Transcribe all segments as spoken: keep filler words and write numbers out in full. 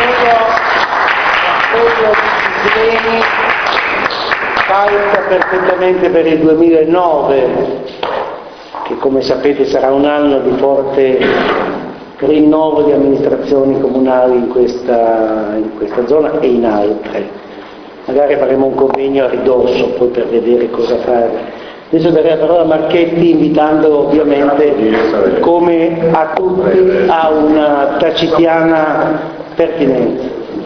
calza perfettamente per il duemilanove, che come sapete sarà un anno di forte rinnovo di amministrazioni comunali in questa, in questa zona e in altre. Magari faremo un convegno a ridosso poi per vedere cosa fare. Adesso darei la parola a Marchetti, invitando ovviamente, come a tutti, a una tacitiana pertinenza.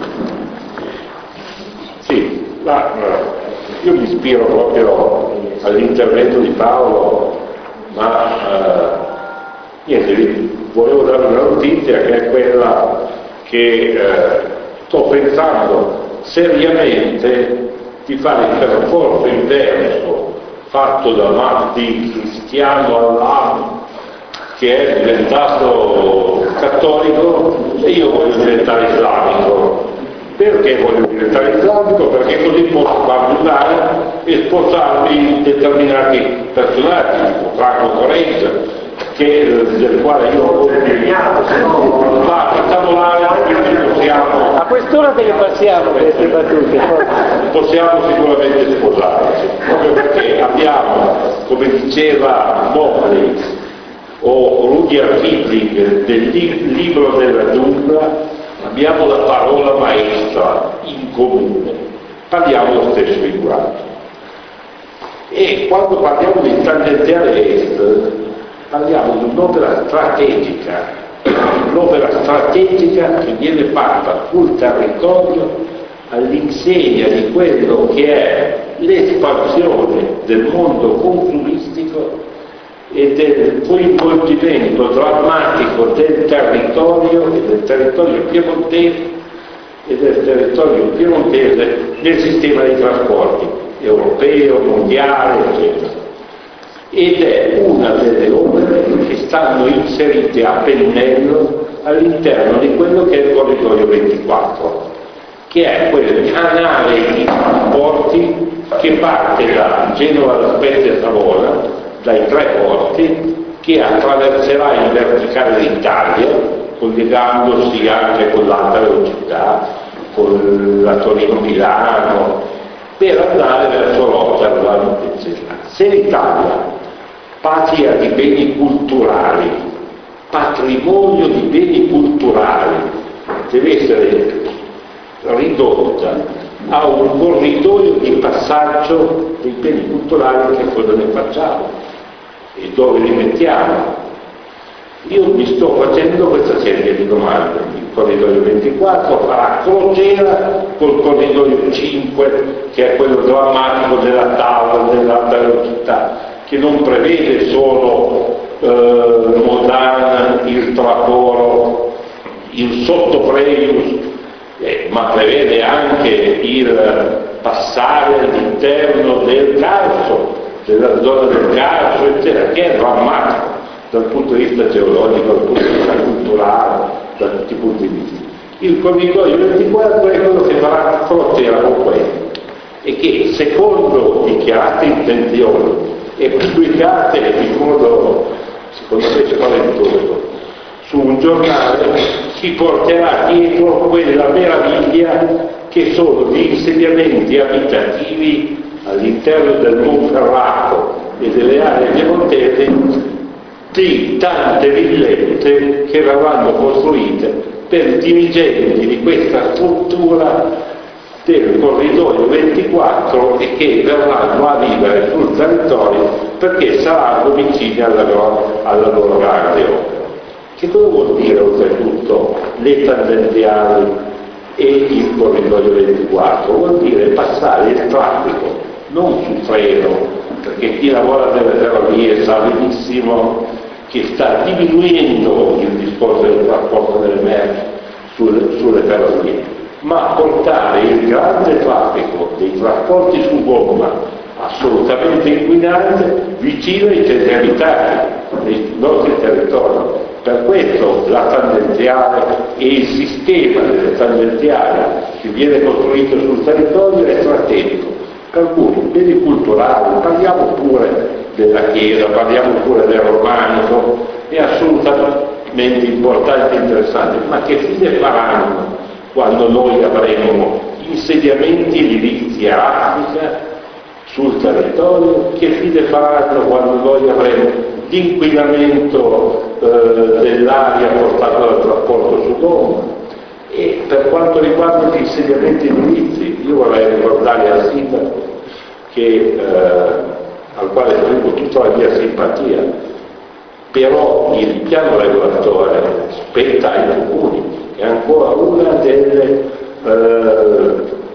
Sì, ma io mi ispiro proprio all'intervento di Paolo, ma eh, niente, volevo dare una notizia che è quella che eh, sto pensando seriamente di fare il percorso inverso fatto da Mahdi Cristiano Allah, che è diventato cattolico, e io voglio diventare islamico. Perché voglio diventare islamico? Perché così posso parlare e sposarmi determinati personaggi, tipo Franco Correggia, che, del quale io ho impegnato, ma facciamo l'area, quindi possiamo... A quest'ora te le passiamo queste battute. Possiamo sicuramente sposarci, proprio perché abbiamo, come diceva Mobley o Rudyard Kipling del libro della giungla, abbiamo la parola maestra in comune, parliamo lo stesso linguaggio. E quando parliamo di tangenziale est, parliamo di un'opera strategica, un'opera strategica che viene fatta sul territorio all'insegna di quello che è l'espansione del mondo consumistico e del coinvolgimento drammatico del territorio e del territorio piemontese e del territorio piemontese nel sistema dei trasporti europeo, mondiale, eccetera. Ed è una delle opere che stanno inserite a pennello all'interno di quello che è il corridoio ventiquattro, che è quel canale di trasporti che parte da Genova alla Spezia Savona, dai tre porti, che attraverserà in verticale l'Italia, collegandosi anche con l'alta velocità, con la Torino-Milano, per andare verso Rotterdam, eccetera. Se l'Italia, patria di beni culturali, patrimonio di beni culturali, deve essere ridotta a un corridoio di passaggio dei beni culturali, che cosa ne facciamo e dove li mettiamo? Io mi sto facendo questa serie di domande. Il corridoio ventiquattro farà crociera col corridoio cinque, che è quello drammatico della tavola dell'alta velocità, che non prevede solo eh, Modane, il Traporo, il Sottopreius, eh, ma prevede anche il passare all'interno del Carso, della zona del Carso, eccetera, che è drammatico dal punto di vista geologico, dal punto di vista culturale, da tutti i punti di vista. Il corridoio ventiquattro è quello che farà frontiera con quello e che, secondo dichiarate intenzioni e pubblicate in modo, secondo me, spaventoso su un giornale, si porterà dietro quella meraviglia che sono gli insediamenti abitativi all'interno del Monferrato e delle aree piemontesi di tante villette che verranno costruite per dirigenti di questa struttura del corridoio ventiquattro e che verranno a vivere sul territorio perché saranno vicini alla loro, alla loro grande opera. Che cosa vuol dire oltretutto le tangenziali e il corridoio ventiquattro? Vuol dire passare il traffico non su treno, perché chi lavora nelle ferrovie sa benissimo che sta diminuendo il discorso del trasporto delle merci sulle, sulle ferrovie, ma portare il grande traffico dei trasporti su gomma assolutamente inquinante vicino ai centri abitati dei nostri territori. Per questo la tangenziale e il sistema delle tangenziali che viene costruito sul territorio è strategico. Per cui beni culturali, parliamo pure della Chiesa, parliamo pure del romanico, è assolutamente importante e interessante, ma che fine faranno quando noi avremo insediamenti edilizi a raffica sul territorio, che fine faranno quando noi avremo l'inquinamento eh, dell'aria portato dal trasporto su gomma. E per quanto riguarda gli insediamenti edilizi, io vorrei ricordare al sindaco che, eh, al quale esprimo tutta la mia simpatia, però il piano regolatore spetta ai comuni, è ancora una delle, eh,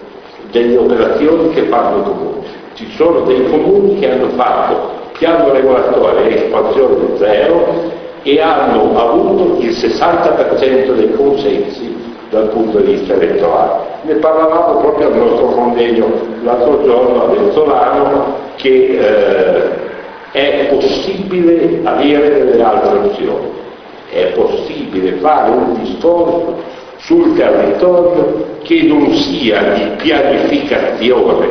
delle operazioni che fanno i comuni. Ci sono dei comuni che hanno fatto piano regolatore e espansione zero e hanno avuto il sessanta per cento dei consensi dal punto di vista elettorale. Ne parlavamo proprio al nostro convegno l'altro giorno a Vezzolano, che eh, è possibile avere delle altre opzioni, è possibile fare un discorso sul territorio che non sia di pianificazione,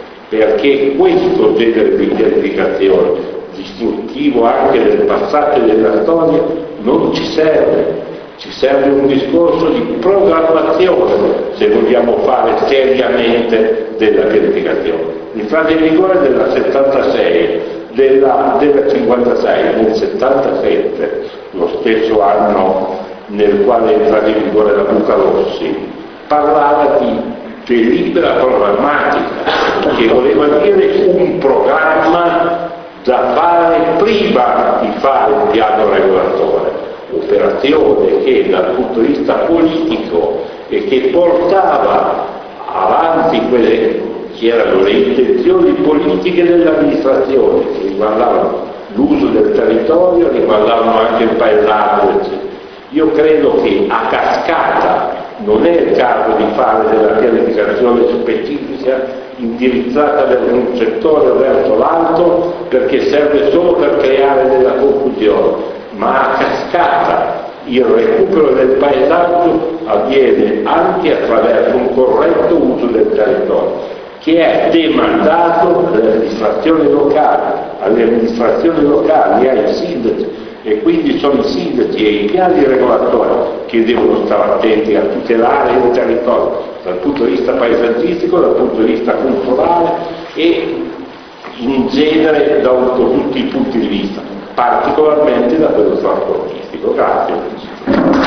perché questo genere di pianificazione, distintivo anche del passato e della storia, non ci serve. Ci serve un discorso di programmazione se vogliamo fare seriamente della pianificazione. L'entrata in vigore della settantasei, della, della cinquantasei, nel settantasette, lo stesso anno nel quale è entrata in vigore la Bucalossi, parlava di delibera programmatica, che voleva dire un programma da fare prima di fare il piano regolatore. Operazione che dal punto di vista politico e che portava avanti quelle che erano le intenzioni politiche dell'amministrazione, che riguardavano l'uso del territorio, riguardavano anche il paesaggio, eccetera. Io credo che a cascata non è il caso di fare della pianificazione specifica indirizzata verso un settore o verso l'altro, perché serve solo per creare della confusione, ma a cascata il recupero del paesaggio avviene anche attraverso un corretto uso del territorio, che è demandato alle amministrazioni locali, alle amministrazioni locali e ai sindaci, e quindi sono i sindaci e i piani regolatori che devono stare attenti a tutelare il territorio dal punto di vista paesaggistico, dal punto di vista culturale e in genere da un po' tutti i punti di vista, particolarmente da quello trasportistico. Grazie.